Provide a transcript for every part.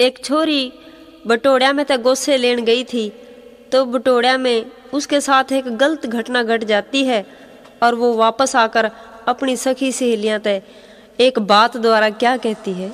एक छोरी बटोड़िया में तो गोसे लेन गई थी, तो बटोड़िया में उसके साथ एक गलत घटना घट जाती है और वो वापस आकर अपनी सखी सहेलियां तय एक बात द्वारा क्या कहती है।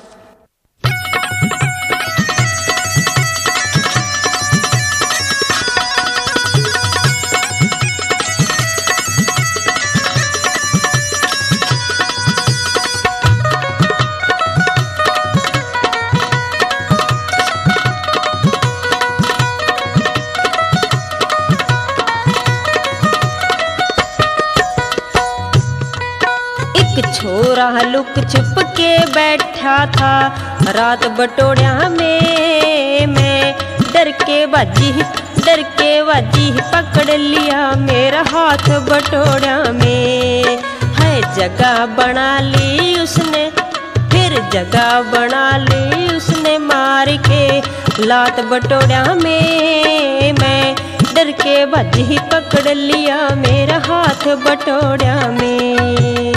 छोरा लुक छुप के बैठा था रात बटोड़िया में, मैं डर के बाजी पकड़ लिया मेरा हाथ बटोड़िया में। है जगह बना ली उसने, फिर जगह बना ली उसने मार के लात बटोड़िया में। मैं डर के बाजी पकड़ लिया मेरा हाथ बटोड़िया में।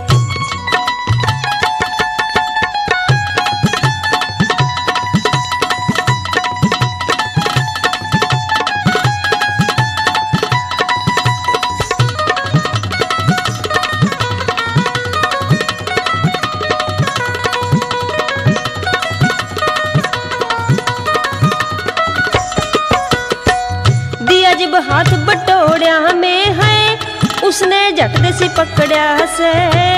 जब हाथ बटोड़िया में है उसने झटके से पकड़िया से,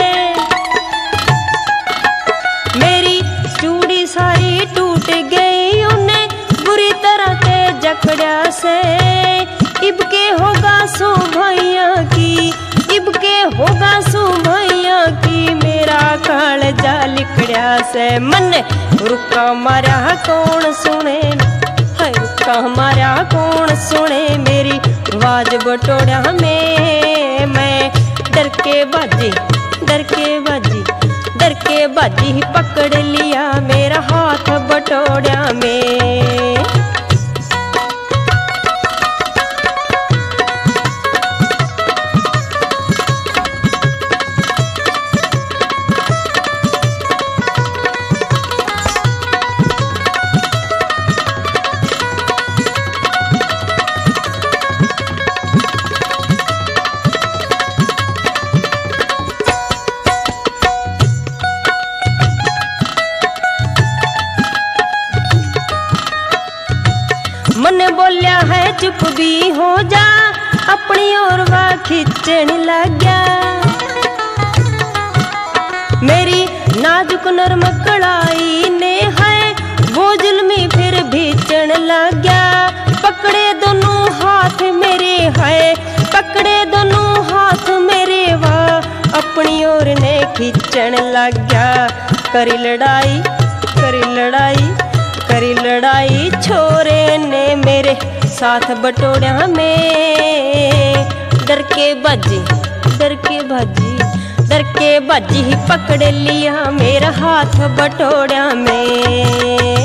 मेरी चूड़ी सारी टूट गई उन्हें बुरी तरह के जकड़िया से। इब के होगा सो भैया की, इब के होगा सो भैया की मेरा कालजा लिखड़िया से। मन रुका मारा कौन सुने, हमारा कौन सुने मेरी आवाज बटोड़िया में। मैं डर के बाजी पकड़ लिया मेरा हाथ बटोड़िया में। मन बोलिया है चुप भी हो जा, अपनी ओर वा खिंचन लग गया। मेरी नाजुक नरम कड़ाई ने है वो जुल्मी फिर भीचन लग गया। पकड़े दोनों हाथ मेरे है, पकड़े दोनों हाथ मेरे वा अपनी ओर ने खिंचन लग गया। करी लड़ाई छोरे ने मेरे साथ बटोड़िया में। डर के बाजी पकड़ लिया मेरा हाथ बटोड़िया में।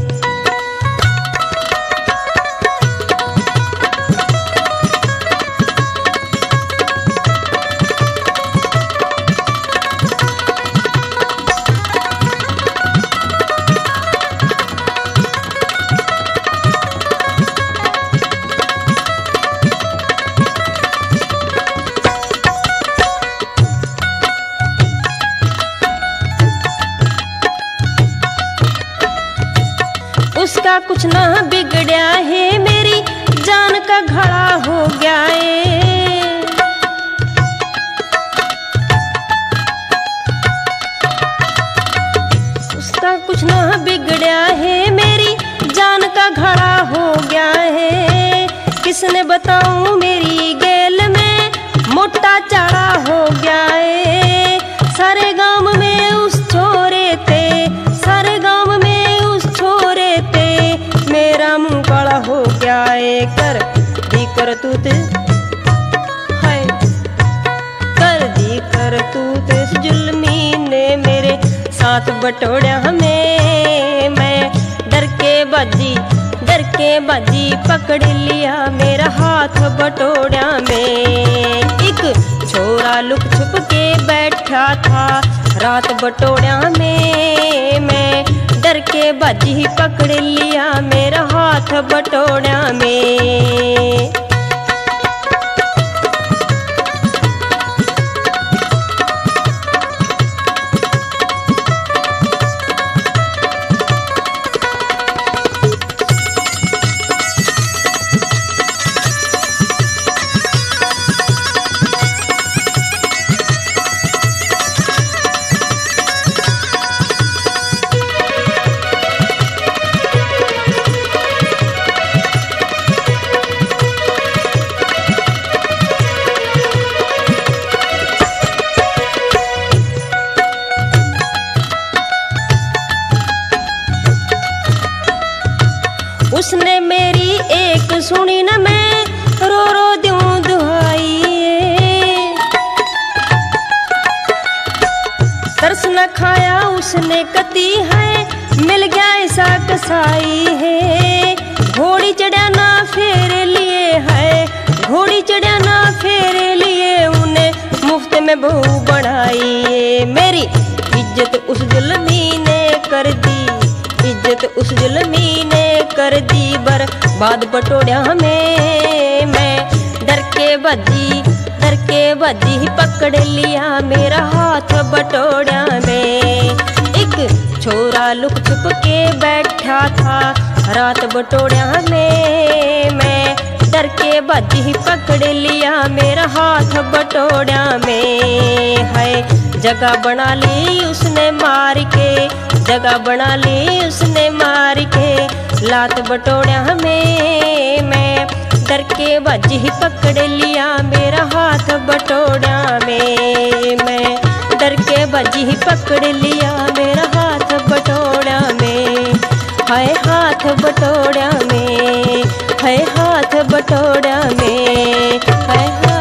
उसका कुछ ना बिगड़या है, मेरी जान का घड़ा हो गया है। उसका कुछ ना बिगड़या है, मेरी जान का घड़ा हो गया है। किसने बताऊं मेरी गेल में मोटा चाड़ा हो गया है। सारे गांव में उस छोरे थे, सारे गांव में उस छोरे थे मेरा मुंह काला हो गया है। कर दी करतूत है, कर दी करतूत इस जुल्मी ने मेरे साथ बटोड़िया में। मैं डर के बाजी पकड़ लिया मेरा हाथ बटोड़िया में। एक छोरा लुक छुप के बैठा था रात बटोड़िया में। मैं डर के बाजी पकड़ लिया मेरा हाथ बटोड़ा में। उसने मेरी एक सुनी न मैं रो रो दूं दुहाई। तरस न खाया उसने कती है मिल गया ऐसा कसाई है। घोड़ी चढ़ा ना फेरे लिए है, घोड़ी चढ़ा ना फेरे लिए उन्हें मुफ्त में बहू बढ़ाई। मेरी इज्जत उस जुल्मी ने कर दी, इज्जत उस जुल्मी ने कर दी बर्बाद बटोड़ा में। मैं डर के बजी पकड़ लिया मेरा हाथ बटोड़ा में। एक छोरा लुक छुप के बैठा था रात बटोड़ा में। मैं डर के बजी पकड़ लिया मेरा हाथ बटोड़ा में। है जगह बना ली उसने मार के, जगह बना ली उसने मार के लात बटोड़ा में। मैं डर के बाजी पकड़ लिया मेरा हाथ बटोड़ा में। मैं डर के बाजी पकड़ लिया मेरा हाथ बटोड़ा में। हाय हाथ बटोड़ा में, हाय हाथ बटोड़ा में, हाय।